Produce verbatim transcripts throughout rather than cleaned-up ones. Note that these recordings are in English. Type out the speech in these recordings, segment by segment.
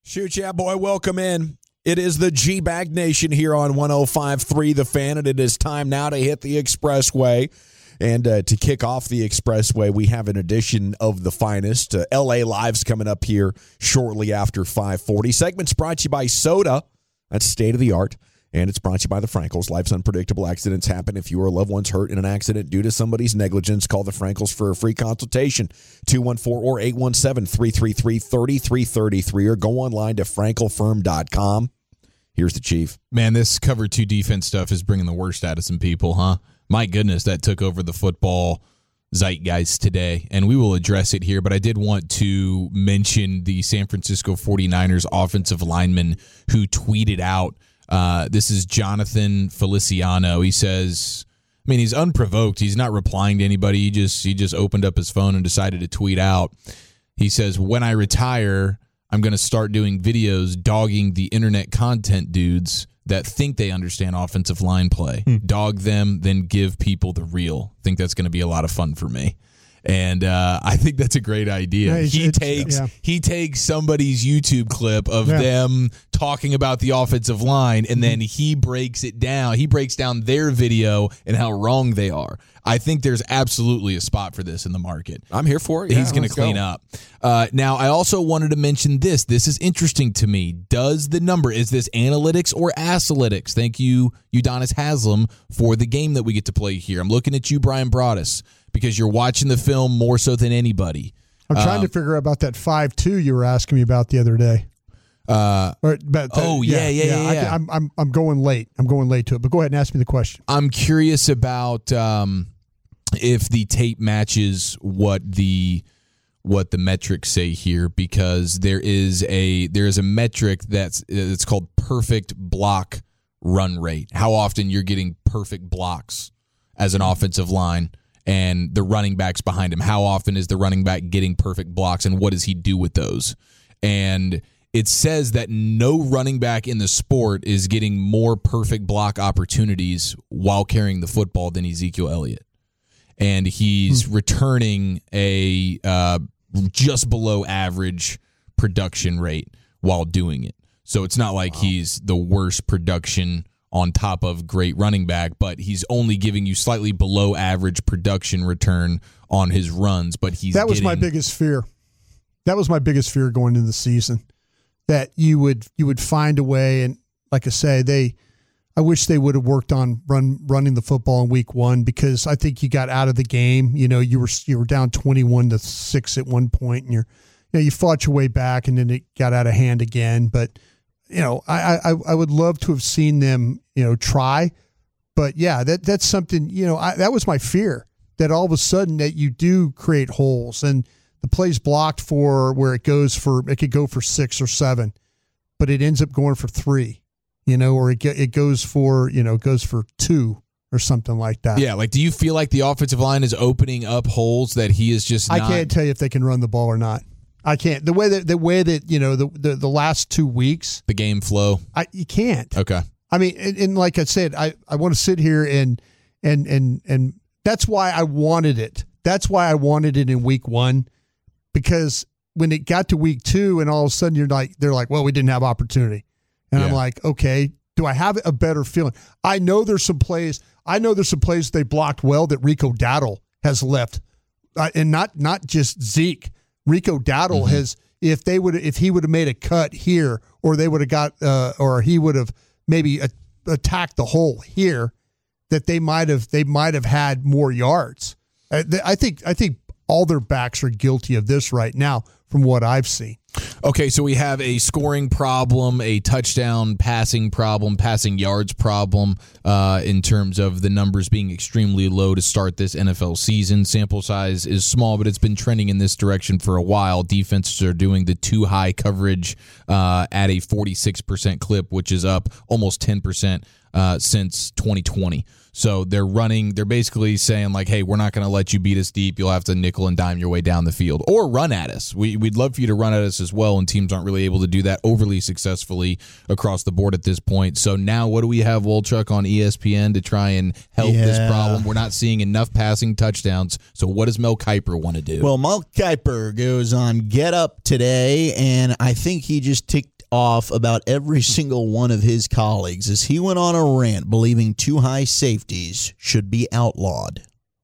Shoot, yeah, boy, welcome in. It is the G-Bag Nation here on one oh five point three The Fan, and it is time now to hit the Expressway. And uh, to kick off the Expressway, we have an edition of The Finest. Uh, L A Live's coming up here shortly after five forty. Segment's brought to you by Soda. That's state-of-the-art. And it's brought to you by the Frankels. Life's unpredictable. Accidents happen. If you or a loved one's hurt in an accident due to somebody's negligence, call the Frankels for a free consultation. two one four or eight one seven, three three three, three three three three or go online to frankel firm dot com. Here's the Chief. Man, this cover two defense stuff is bringing the worst out of some people, huh? My goodness, that took over the football zeitgeist today, and we will address it here, but I did want to mention the San Francisco forty-niners offensive lineman who tweeted out, uh, this is Jonathan Feliciano. He says, I mean, he's unprovoked. He's not replying to anybody. He just, he just opened up his phone and decided to tweet out. He says, when I retire, I'm going to start doing videos dogging the internet content dudes that think they understand offensive line play. Hmm. Dog them, then give people the real. Think that's going to be a lot of fun for me. And uh, I think that's a great idea. Yeah, he takes yeah. he takes somebody's YouTube clip of yeah. them talking about the offensive line, and then he breaks it down. He breaks down their video and how wrong they are. I think there's absolutely a spot for this in the market. I'm here for it. Yeah, He's going to clean go. up. Uh, now, I also wanted to mention this. This is interesting to me. Does the number, is this analytics or asalytics? Thank you, Udonis Haslam, for the game that we get to play here. I'm looking at you, Brian Broaddus, because you're watching the film more so than anybody. I'm trying um, to figure out about that five two you were asking me about the other day. Uh, or, but the, oh, yeah, yeah, yeah. yeah, yeah. I, I'm, I'm, I'm going late. I'm going late to it, but go ahead and ask me the question. I'm curious about um, if the tape matches what the what the metrics say here, because there is a there is a metric that's it's called perfect block run rate. How often you're getting perfect blocks as an offensive line, and the running backs behind him. How often is the running back getting perfect blocks, and what does he do with those? And it says that no running back in the sport is getting more perfect block opportunities while carrying the football than Ezekiel Elliott. And he's hmm. returning a uh, just below average production rate while doing it. So it's not like wow. he's the worst production on top of great running back, but he's only giving you slightly below average production return on his runs. But he's that was getting, my biggest fear. That was my biggest fear going into the season, that you would you would find a way. And like I say, they, I wish they would have worked on run running the football in week one, because I think you got out of the game. You know, you were you were down twenty-one to six at one point, and you're you know you fought your way back, and then it got out of hand again. But you know, I, I I would love to have seen them, you know, try. But yeah, that that's something, you know, I, that was my fear, that all of a sudden that you do create holes and the play's blocked for where it goes for, it could go for six or seven, but it ends up going for three, you know, or it it goes for, you know, goes for two or something like that. Yeah, like, do you feel like the offensive line is opening up holes that he is just not? I can't tell you if they can run the ball or not. I can't. The way that the way that you know the the, the last two weeks, the game flow, I you can't. Okay. I mean, and, and like I said, I, I want to sit here and and and and that's why I wanted it. That's why I wanted it in week one, because when it got to week two, and all of a sudden you're like, they're like, well, we didn't have opportunity, and yeah. I'm like, okay, do I have a better feeling? I know there's some plays. I know there's some plays they blocked well that Rico Dowdle has left, uh, and not not just Zeke. Rico Dowdle mm-hmm. has, if they would, if he would have made a cut here, or they would have got, uh, or he would have maybe a, attacked the hole here, that they might have, they might have had more yards. I, I think, I think all their backs are guilty of this right now, from what I've seen. Okay, so we have a scoring problem, a touchdown passing problem, passing yards problem uh, in terms of the numbers being extremely low to start this N F L season. Sample size is small, but it's been trending in this direction for a while. Defenses are doing the too high coverage uh, at a forty-six percent clip, which is up almost ten percent uh, since twenty twenty. So they're running, they're basically saying like, hey, we're not going to let you beat us deep. You'll have to nickel and dime your way down the field or run at us. We, we'd love for you to run at us as well, and teams aren't really able to do that overly successfully across the board at this point. So now what do we have, Wolchuk, on E S P N to try and help yeah. this problem? We're not seeing enough passing touchdowns. So what does Mel Kiper want to do? Well, Mel Kiper goes on Get Up today, and I think he just ticked off about every single one of his colleagues as he went on a rant believing too high safeties should be outlawed.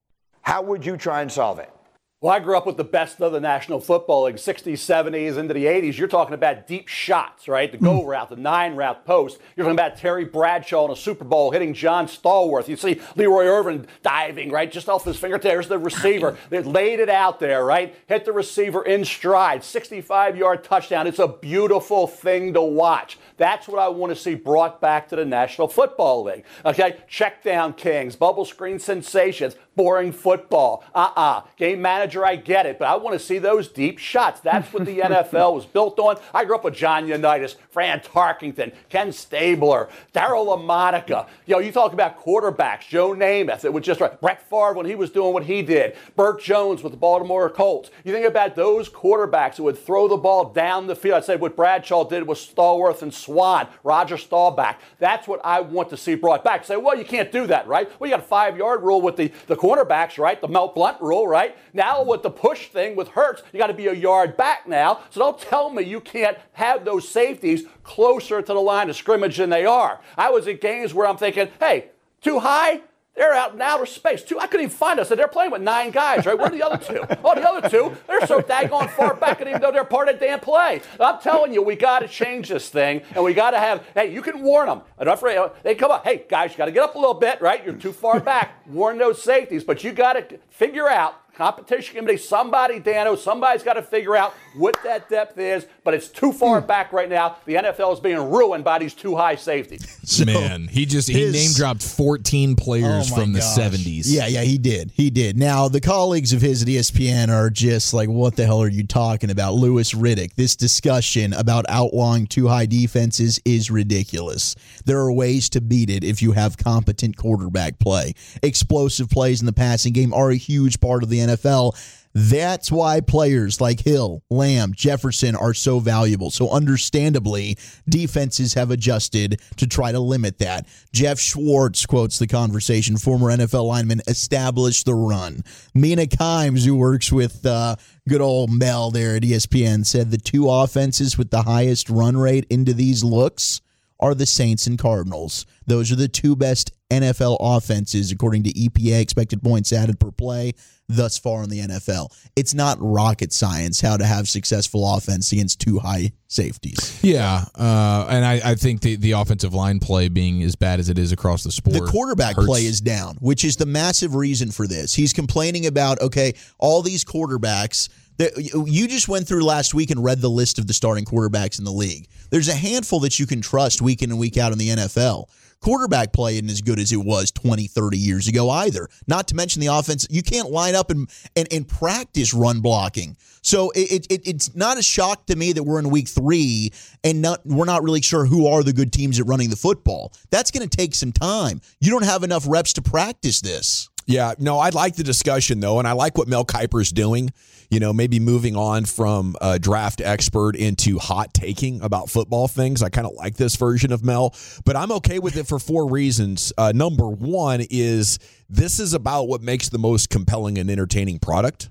How would you try and solve it? Well, I grew up with the best of the National Football League, sixties, seventies, into the eighties. You're talking about deep shots, right? The go route, the nine route post. You're talking about Terry Bradshaw in a Super Bowl hitting John Stallworth. You see Leroy Irvin diving, right, just off his finger. There's the receiver. They laid it out there, right? Hit the receiver in stride, sixty-five-yard touchdown. It's a beautiful thing to watch. That's what I want to see brought back to the National Football League. Okay, check down kings, bubble screen sensations, boring football. Uh-uh. Game manager, I get it, but I want to see those deep shots. That's what the N F L was built on. I grew up with John Unitas, Fran Tarkington, Ken Stabler, Darryl LaMonica. You know, you talk about quarterbacks, Joe Namath. It was just right. Brett Favre when he was doing what he did. Burt Jones with the Baltimore Colts. You think about those quarterbacks that would throw the ball down the field. I'd say what Bradshaw did with Stallworth and Swan, Roger Staubach. That's what I want to see brought back. Say, well, you can't do that, right? Well, you got a five-yard rule with the, the cornerbacks, right? The Mel Blount rule, right? Now with the push thing with Hurts, you got to be a yard back now. So don't tell me you can't have those safeties closer to the line of scrimmage than they are. I was at games where I'm thinking, hey, too high? They're out in outer space. Two, I couldn't even find us. And they're playing with nine guys, right? Where are the other two? Oh, the other two, they're so daggone far back, and even though they're part of the damn play. I'm telling you, we got to change this thing, and we got to have, hey, you can warn them. Enough, they come up, hey, guys, you got to get up a little bit, right? You're too far back. Warn those safeties, but you got to figure out, competition committee, somebody, Dano, somebody's got to figure out what that depth is, but it's too far back right now. The N F L is being ruined by these too high safeties. So Man, he just he his, name dropped fourteen players oh from the gosh. seventies. Yeah, yeah, he did. He did. Now, the colleagues of his at E S P N are just like, what the hell are you talking about? Louis Riddick, this discussion about outlawing too high defenses is ridiculous. There are ways to beat it if you have competent quarterback play. Explosive plays in the passing game are a huge part of the N F L. That's why players like Hill, Lamb, Jefferson are so valuable. So understandably, defenses have adjusted to try to limit that. Jeff Schwartz quotes the conversation, former N F L lineman, established the run. Mina Kimes, who works with uh, good old Mel there at E S P N, said the two offenses with the highest run rate into these looks are the Saints and Cardinals. Those are the two best N F L offenses, according to E P A, expected points added per play, thus far in the N F L. It's not rocket science how to have successful offense against two high safeties. Yeah, uh, and I, I think the, the offensive line play being as bad as it is across the sport. The quarterback hurts. play is down, which is the massive reason for this. He's complaining about, okay, all these quarterbacks. You just went through last week and read the list of the starting quarterbacks in the league. There's a handful that you can trust week in and week out in the N F L. Quarterback play isn't as good as it was twenty, thirty years ago either. Not to mention the offense. You can't line up and, and, and practice run blocking. So it, it it's not a shock to me that we're in week three and not, we're not really sure who are the good teams at running the football. That's going to take some time. You don't have enough reps to practice this. Yeah, no, I like the discussion, though, and I like what Mel Kiper's doing. You know, maybe moving on from a draft expert into hot taking about football things. I kind of like this version of Mel, but I'm okay with it for four reasons. Uh, number one is this is about what makes the most compelling and entertaining product.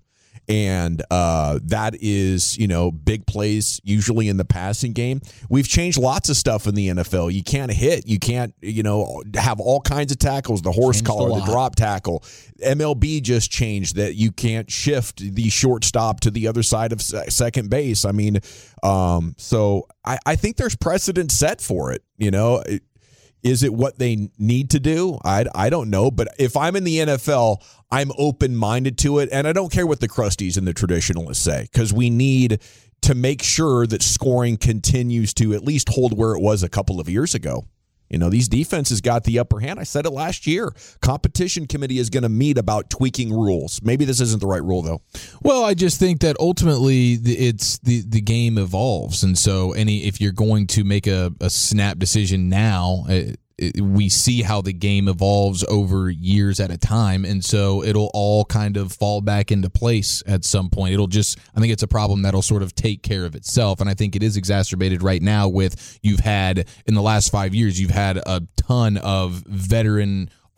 And uh, that is, you know, big plays usually in the passing game. We've changed lots of stuff in the N F L. You can't hit. You can't, you know, have all kinds of tackles, the horse Changed collar, the drop tackle. M L B just changed that you can't shift the shortstop to the other side of second base. I mean, um, so I, I think there's precedent set for it, you know. It, Is it what they need to do? I, I don't know. But if I'm in the N F L, I'm open-minded to it. And I don't care what the Crusties and the traditionalists say, because we need to make sure that scoring continues to at least hold where it was a couple of years ago. You know, these defenses got the upper hand. I said it last year. Competition committee is going to meet about tweaking rules. Maybe this isn't the right rule, though. Well, I just think that ultimately it's the, the game evolves. And so any if you're going to make a, a snap decision now, it, it, we see how the game evolves over years at a time. And so it'll all kind of fall back into place at some point. It'll just, I think it's a problem that'll sort of take care of itself. And I think it is exacerbated right now with you've had, in the last five years, you've had a ton of veteran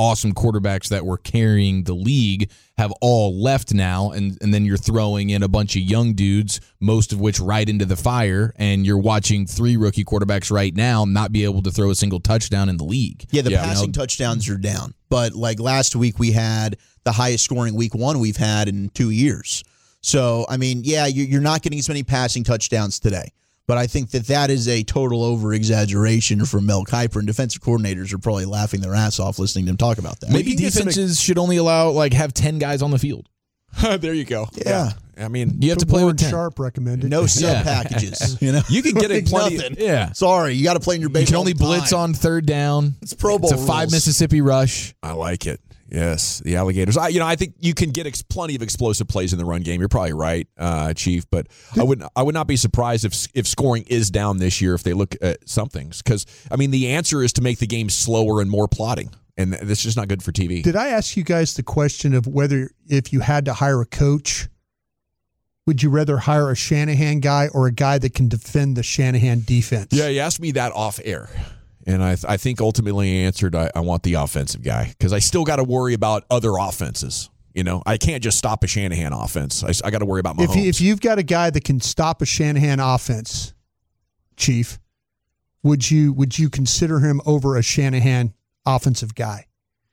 awesome quarterbacks that were carrying the league have all left now, and, and then you're throwing in a bunch of young dudes, most of which right into the fire, and you're watching three rookie quarterbacks right now not be able to throw a single touchdown in the league. Yeah, the yeah, passing you know? touchdowns are down. But like last week, we had the highest scoring week one we've had in two years. So, I mean, yeah, you're not getting as many passing touchdowns today. But I think that that is a total over-exaggeration from Mel Kiper, and defensive coordinators are probably laughing their ass off listening to him talk about that. Maybe defenses should only allow, like, have ten guys on the field. There you go. Yeah. yeah. I mean, you have to play Warren with ten. Sharp recommended. No sub Yeah. packages. You know, you can get it plenty. Nothing. Yeah. Sorry, you got to play in your base. You can only all the blitz time. on third down. It's Pro Bowl It's a five rules. Mississippi rush. I like it. Yes, the Alligators. I, you know, I think you can get ex- plenty of explosive plays in the run game. You're probably right, uh, Chief. But I would I would not be surprised if if scoring is down this year if they look at some things. Because I mean, the answer is to make the game slower and more plotting, and this is just not good for T V. Did I ask you guys the question of whether if you had to hire a coach, would you rather hire a Shanahan guy or a guy that can defend the Shanahan defense? Yeah, you asked me that off air. And I, th- I think ultimately I answered I, I want the offensive guy because I still got to worry about other offenses. You know, I can't just stop a Shanahan offense. I, I got to worry about Mahomes. If, you, if you've got a guy that can stop a Shanahan offense, Chief, would you would you consider him over a Shanahan offensive guy?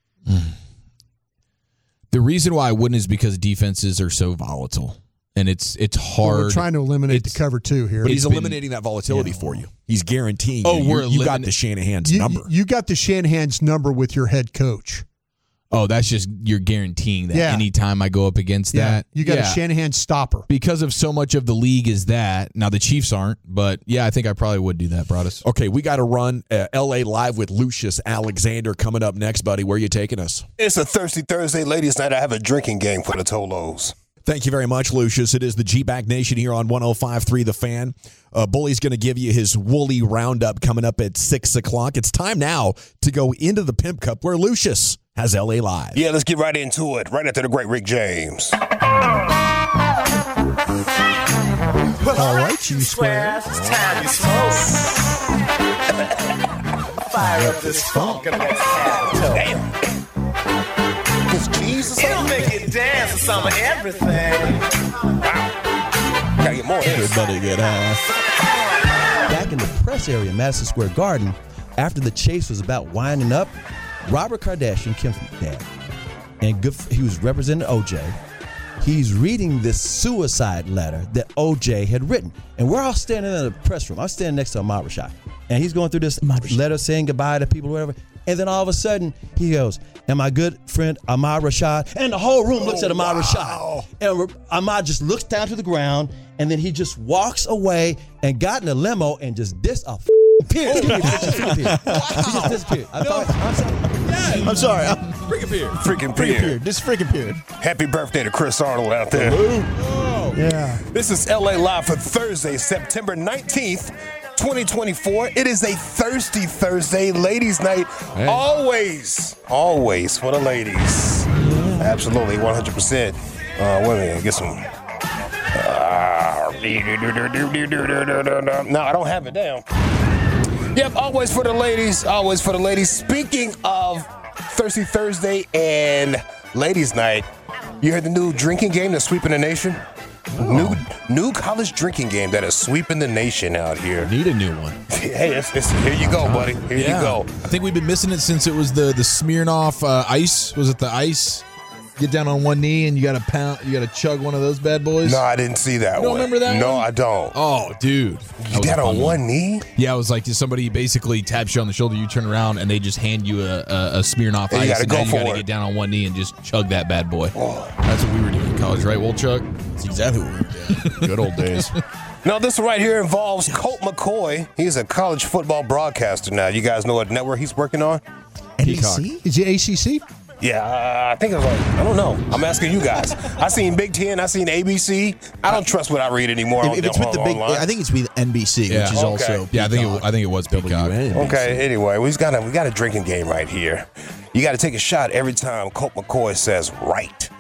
The reason why I wouldn't is because defenses are so volatile. And it's it's hard. Well, we're trying to eliminate It's- the cover two here. but he's been- eliminating that volatility for you. He's guaranteeing Oh, you. we're you, you got elimin- the Shanahan's You, number. you got the Shanahan's number with your head coach. Oh, that's just you're guaranteeing that Yeah. anytime I go up against that. You got yeah. a Shanahan stopper. Because of so much of the league is that. Now the Chiefs aren't, but yeah, I think I probably would do that, Broadus. Okay, we got to run uh, L A Live with Lucius Alexander coming up next, buddy. Where are you taking us? It's a Thirsty Thursday, ladies' night. I have a drinking game for the Tolos. Thank you very much, Lucius. It is the G-Bag Nation here on one oh five point three The Fan. Uh, Bully's going to give you his woolly roundup coming up at six o'clock. It's time now to go into the Pimp Cup where Lucius has L A Live. Yeah, let's get right into it. Right after the great Rick James. All right, you square. It's time you smoke. Fire up this funk and let's have it. Damn. It's cheese or It'll something? make you dance to some of everything. Gotta get more of this. Everybody get high. Back in the press area in Madison Square Garden, after the chase was about winding up, Robert Kardashian, Kim's dad, and good, he was representing O J. He's reading this suicide letter that O J had written. And we're all standing in the press room. I'm standing next to Ahmad Rashad. And he's going through this letter saying goodbye to people, whatever. And then all of a sudden, he goes, and my good friend Ahmad Rashad, and the whole room looks Oh, at Ahmad wow. Rashad. And Ahmad just looks down to the ground, and then he just walks away and got in a limo and just dis a Period. Excuse me, just disappeared. He just disappeared. I thought, I'm sorry. I'm sorry. I'm Freaking period. Freaking freaking period. period. This freaking period. Happy birthday to Chris Arnold out there. Yeah. This is L A Live for Thursday, September nineteenth, twenty twenty-four. It is a Thirsty Thursday, ladies' night. Always, always for the ladies. Absolutely, one hundred percent. Uh, wait a minute, get some. Uh, no, I don't have it down. Yep, always for the ladies, always for the ladies. Speaking of Thirsty Thursday and Ladies' Night, you heard the new drinking game that's sweeping the nation? New new college drinking game that is sweeping the nation out here. Need a new one. Hey, it's, it's, here you go, buddy. Here you go. I think we've been missing it since it was the the Smirnoff uh, ice. Was it the ice? Get down on one knee and you got to pound. You got to chug one of those bad boys. No, I didn't see that You don't one. remember that No, one? I don't. Oh, dude. You was got a on fun one knee? Yeah, it was like somebody basically taps you on the shoulder, you turn around, and they just hand you a, a, a Smirnoff And ice. you gotta and go now you for got to it. get down on one knee and just chug that bad boy. That's what we were doing in college, right, Wolchuk? That's exactly what we're doing. Good old days. Now, this right here involves Colt McCoy. He's a college football broadcaster now. You guys know what network he's working on? N B C? Is it A C C? Yeah, uh, I think it was like, I don't know. I'm asking you guys. I seen Big Ten, I seen A B C. I don't trust what I read anymore. If, on, if it's with the on- big, online. I think it's with N B C, Yeah. which is Okay. also Yeah, I think it, Peacock. I think it was Peacock. Okay, anyway, we've got a we got a drinking game right here. You got to take a shot every time Colt McCoy says right.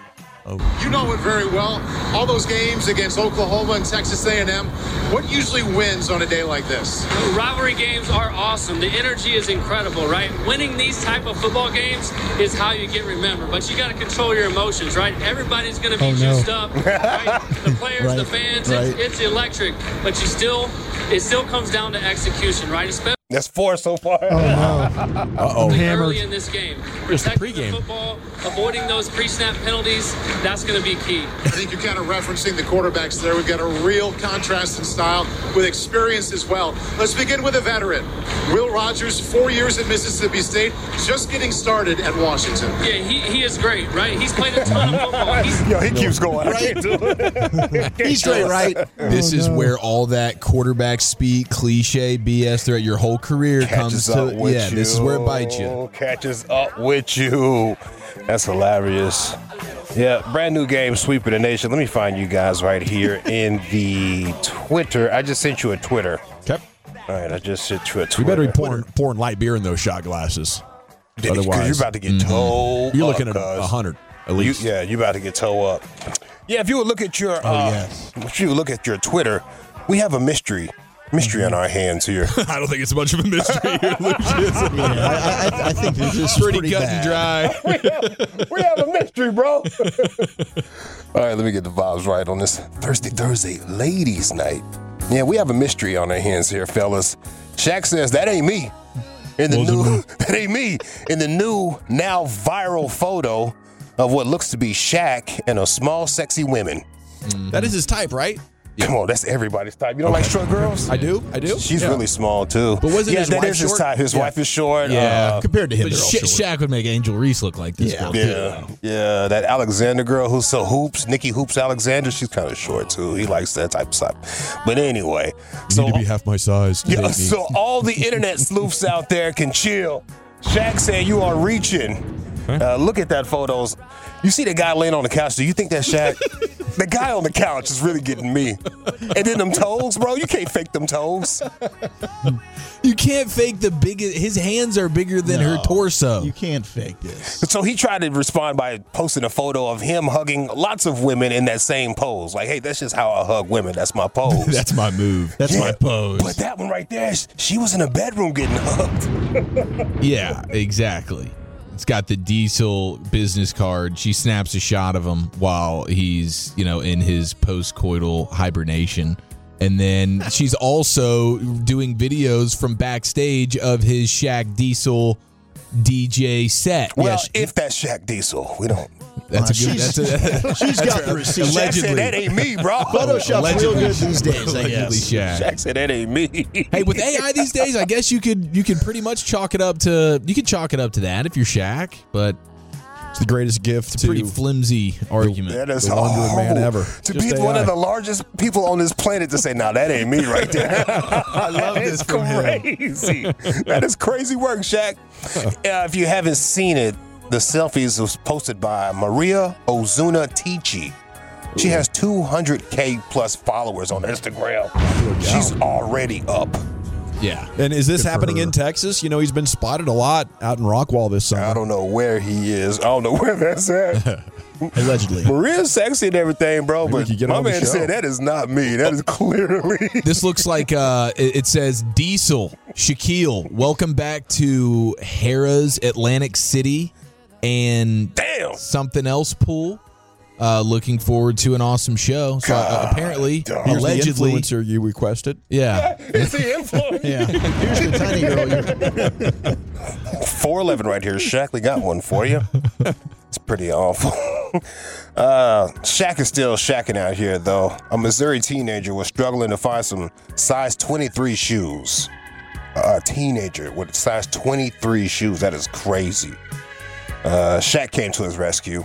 You know it very well. All those games against Oklahoma and Texas A and M, what usually wins on a day like this? Rivalry games are awesome. The energy is incredible, right? Winning these type of football games is how you get remembered. But you got to control your emotions, right? Everybody's going to be Oh, no. juiced up, right? The players, Right, the fans, right. it's, it's electric. But you still, it still comes down to execution, right? Especially That's four so far. Uh-oh. Hammered. early in this game. Just the Protecting pregame. the football, avoiding those pre-snap penalties, that's going to be key. I think you're kind of referencing the quarterbacks there. We've got a real contrast in style with experience as well. Let's begin with a veteran. Will Rogers, four years at Mississippi State, just getting started at Washington. Yeah, he, he is great, right? He's played a ton of football. He's, Yo, he keeps going. I can't do it. He's straight right. This is where all that quarterback speak, cliche B S throughout your whole career comes Catches up to. with Yeah, you. this is where it bites you. Catches up with you. That's hilarious. Yeah, brand new game, Sweeper the Nation. Let me find you guys right here in the Twitter. I just sent you a Twitter. Okay. All right, I just sent you a You Twitter. better be pouring, pouring light beer in those shot glasses. Because Otherwise, you're about to get toe you're up, looking at a, cuz. a hundred at You, least. yeah, you about to get toe up. Yeah, if you would look at your, uh, yes. if you would look at your Twitter, we have a mystery, mystery on our hands here. I don't think it's much of a mystery here, Lucius. I, I, I think this is Pretty, pretty cut bad. and dry. we, have, we have a mystery, bro. All right, let me get the vibes right on this Thursday, Thursday, ladies' night. Yeah, we have a mystery on our hands here, fellas. Shaq says that ain't me. In the new, that ain't me. In the new, now viral photo of what looks to be Shaq and a small, sexy women. That is his type, right? Come on, that's everybody's type. You don't like short girls? I do. I do. She's Yeah. really small too. But wasn't yeah, his that wife is his short? type. His Yeah. wife is short. Yeah. Uh, Compared to him, But they're all Sha- short. Shaq would make Angel Reese look like this Yeah. girl, too. yeah, yeah. That Alexander girl who's so hoops, Nikki Hoops Alexander. She's kind of short too. He likes that type of stuff. But anyway, so need to be half my size. to yeah, date me. so all the internet sleuths out there can chill. Shaq said you are reaching. Uh, look at that photos. You see the guy laying on the couch. Do you think that's Shaq? The guy on the couch is really getting me. And then them toes, bro. You can't fake them toes. You can't fake the biggest. His hands are bigger than her torso. You can't fake this. So he tried to respond by posting a photo of him hugging lots of women in that same pose. Like, hey, that's just how I hug women. That's my pose. That's my move. That's Yeah, my pose. But that one right there, she was in a bedroom getting hugged. Yeah, exactly. It's got the Diesel business card. She snaps a shot of him while he's, you know, in his post-coital hibernation. And then she's also doing videos from backstage of his Shaq Diesel D J set. Well, yeah, she- if that's Shaq Diesel, we don't. that's a Uh, good. she's- That's a, She's got the receipt. Shaq Allegedly. said that ain't me, bro. Photoshop's real good these days, I allegedly guess. Shaq. Shaq said that ain't me. Hey, with A I these days, I guess you could you could pretty much chalk it up to you could chalk it up to that if you're Shaq, but It's the greatest gift it's to a pretty flimsy argument. That is the wandering man oh, ever. To Just be one A I. of the largest people on this planet to say, "Now that ain't me right there." I love this from him. crazy. That is crazy work, Shaq. Uh, if you haven't seen it, the selfies was posted by Maria Ozuna Tichi. She has two hundred K plus followers on Instagram. She's already up. Yeah. And is this Good for happening her. in Texas? You know, he's been spotted a lot out in Rockwall this summer. I don't know where he is. I don't know where that's at. Allegedly. Maria's sexy and everything, bro, Maybe we but could get my on the man show. said that is not me. That is clearly. This looks like uh, it, it says Diesel Shaquille. Welcome back to Harrah's Atlantic City and Damn. something else pool. Uh, looking forward to an awesome show. So uh, apparently, dog. Here's allegedly, the influencer you requested. yeah. Is he influenced? Yeah. Here's the tiny girl. You're, four eleven right here. Shaq, we got one for you. It's pretty awful. Uh, Shaq is still shacking out here, though. A Missouri teenager was struggling to find some size twenty-three shoes. A teenager with size twenty-three shoes. That is crazy. Uh, Shaq came to his rescue.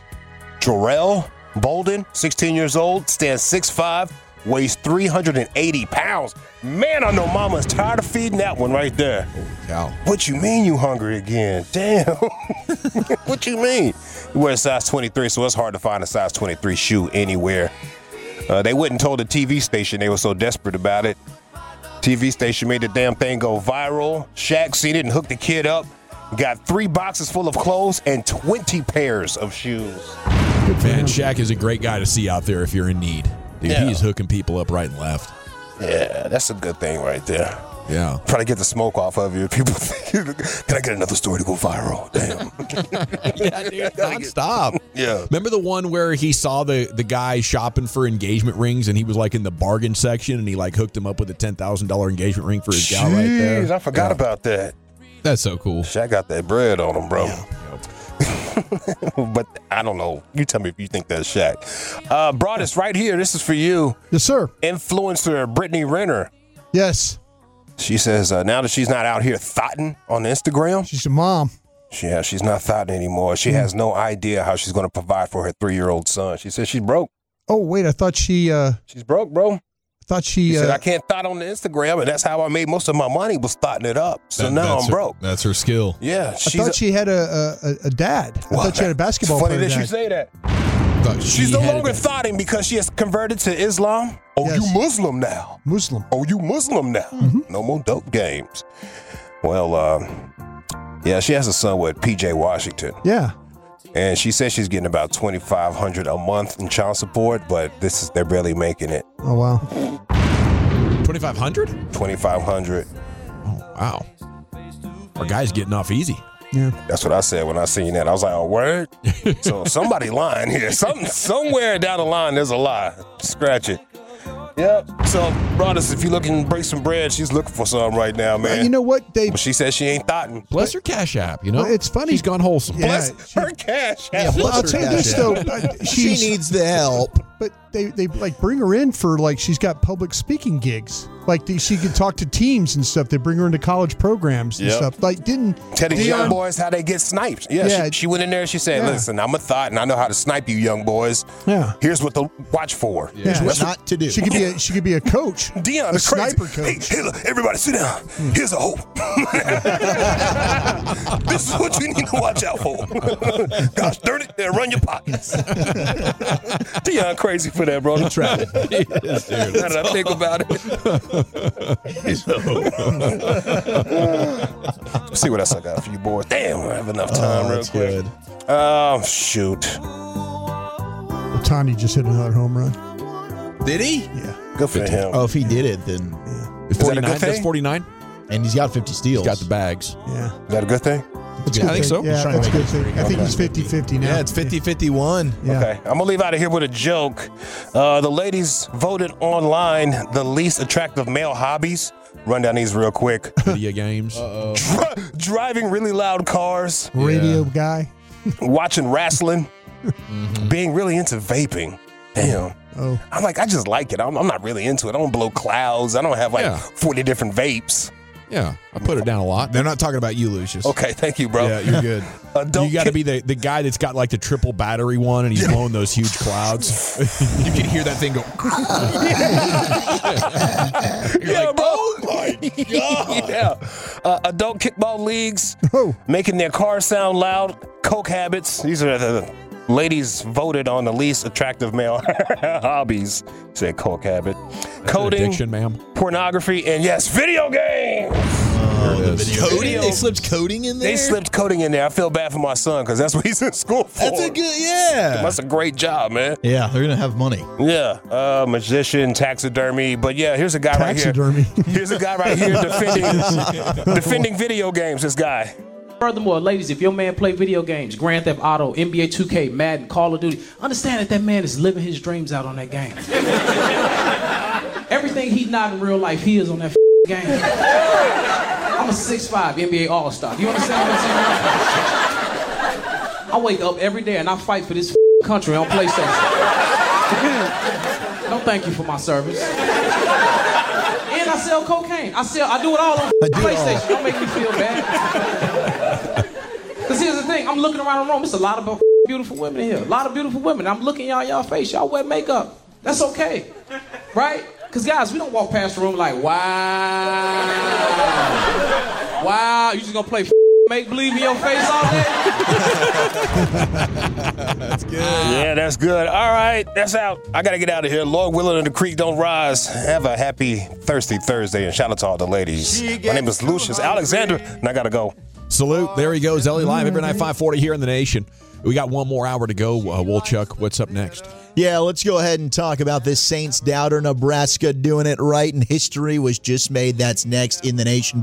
Jarrell Bolden, sixteen years old, stands six five, weighs three hundred eighty pounds. Man, I know mama's tired of feeding that one right there. Cow. What you mean you hungry again? Damn. What you mean? You wear a size twenty-three, so it's hard to find a size twenty-three shoe anywhere. Uh, they wouldn't told the T V station they were so desperate about it. T V station made the damn thing go viral. Shaq seen it and hooked the kid up. Got three boxes full of clothes and twenty pairs of shoes. Man, Shaq is a great guy to see out there if you're in need. Dude, Yeah. he's hooking people up right and left. Yeah, that's a good thing right there. Yeah. Try to get the smoke off of you. People think, can I get another story to go viral? Damn. Yeah, dude, nonstop. Yeah. Remember the one where he saw the, the guy shopping for engagement rings and he was like in the bargain section and he like hooked him up with a ten thousand dollars engagement ring for his gal right there? Jeez, I forgot Yeah. about that. That's so cool. Shaq got that bread on him, bro. But I don't know. You tell me if you think that's Shaq. Uh, Broadus, right here. This is for you. Yes, sir. Influencer Brittany Renner. Yes. She says uh, now that she's not out here thotting on Instagram. She's a mom. Yeah, she's not thotting anymore. She Mm. has no idea how she's going to provide for her three-year-old son. She says she's broke. Oh, wait. I thought she. Uh, She's broke, bro. I thought she. She uh, said, I can't thot on the Instagram, and that's how I made most of my money was thotting it up. So That- now that's I'm her- broke. That's her skill. Yeah, I she's thought a- she had a a, a dad. I thought she had a basketball Funny player that you dad. say that. Thought She's she no had longer it- thotting because she has converted to Islam. Oh, Yes. you Muslim now. Muslim. Oh, you Muslim now. Mm-hmm. No more dope games. Well, uh, yeah, she has a son with P J Washington. Yeah. And she says she's getting about twenty-five hundred dollars a month in child support, but this is they're barely making it. Oh, wow. twenty-five hundred? twenty-five hundred Oh, wow. Our guy's getting off easy. Yeah. That's what I said when I seen that. I was like, oh, word? So somebody lying here. Some, somewhere down the line, there's a lie. Scratch it. Yep. So, brothers, if you're looking to break some bread, she's looking for some right now, man. Uh, you know what? They. But she says she ain't thotting. Bless her Cash App, you know? Well, it's funny. She's gone wholesome. Yeah, Bless she- her cash. Yeah, Well, I'll bless tell her you this cash though. app. uh, She she's- needs the help. But they, they like bring her in for like she's got public speaking gigs. Like the, she could talk to teams and stuff. They bring her into college programs and Yep. stuff. Like didn't Tell these Deion- young boys how they get sniped. Yeah, Yeah. she, she went in there. She said, Yeah. listen, I'm a thought and I know how to snipe you young boys. Yeah. Here's what to watch for. Yeah. What not to do. She could be a she could be a coach. Dion, a it's crazy. sniper coach. Hey, hey, look, everybody sit down. Here's a hole. This is what you need to watch out for. Gosh darn it, there, run your pockets. Dion crazy for that, bro. Try it. Now that I think about it. Let's see what else I got for you boys. Damn, I have enough time Oh, real that's quick. good. Oh, shoot. Tani just hit another home run. Did he? Yeah. Good for him. Oh, if he did it, then Is that a forty-nine? good That's thing? forty-nine? and he's got fifty steals. He's got the bags. Yeah. Is that a good thing? That's Yeah, good I think thing. so. Yeah, He's trying to that's a make good it thing. three. I think Okay. he's fifty-fifty now. Yeah, it's fifty fifty-one. Yeah. Okay, I'm gonna leave out of here with a joke. Uh, the ladies voted online the least attractive male hobbies. Run down these real quick. Video games. Dri- driving really loud cars, Radio guy. watching wrestling, being really into vaping. Damn. Oh. I'm like, I just like it. I'm, I'm not really into it. I don't blow clouds. I don't have like Yeah. forty different vapes. Yeah, I put it down a lot. They're not talking about you, Lucius. Okay, thank you, bro. Yeah, you're good. Uh, don't You got to ki- be the, the guy that's got like the triple battery one and he's blowing those huge clouds. You can hear that thing go. Yeah, bro. Oh my God. Yeah. Uh, adult kickball leagues, Oh. making their cars sound loud, coke habits. These are the ladies voted on the least attractive male hobbies. Said coke habit. Coding, Addiction, ma'am. pornography, and yes, video games. Coding? They slipped coding in there? They slipped coding in there. I feel bad for my son because that's what he's in school for. That's a good, yeah. That's a great job, man. Yeah, they're going to have money. Yeah, uh, magician, taxidermy. But yeah, here's a guy Taxidermy. right here. Here's a guy right here defending defending video games. This guy. Furthermore, ladies, if your man play video games, Grand Theft Auto, N B A two K, Madden, Call of Duty, understand that that man is living his dreams out on that game. Everything he's not in real life, he is on that f- game. I'm a six five N B A All-Star. You understand what I'm saying? I wake up every day and I fight for this f- country on PlayStation. No thank you for my service. And I sell cocaine. I sell, I do it all on I do it PlayStation. all. Don't make me feel bad. Because here's the thing, I'm looking around the room, there's a lot of beautiful women here. A lot of beautiful women. I'm looking y'all in y'all face. Y'all wear makeup. That's okay. Right? Because guys, we don't walk past the room like, wow. Wow, you just gonna play make believe in your face all day? That's good. Yeah, that's good. All right, that's out. I got to get out of here. Lord willing and the creek don't rise. Have a happy Thirsty Thursday and shout out to all the ladies. My name is Lucius Alexander and I got to go. Salute. There he goes. Ellie Live every night, five forty here in the nation. We got one more hour to go. Uh, Wolchuk, what's up next? Yeah, let's go ahead and talk about this Saints doubter. Nebraska doing it right, and history was just made. That's next in the Nation.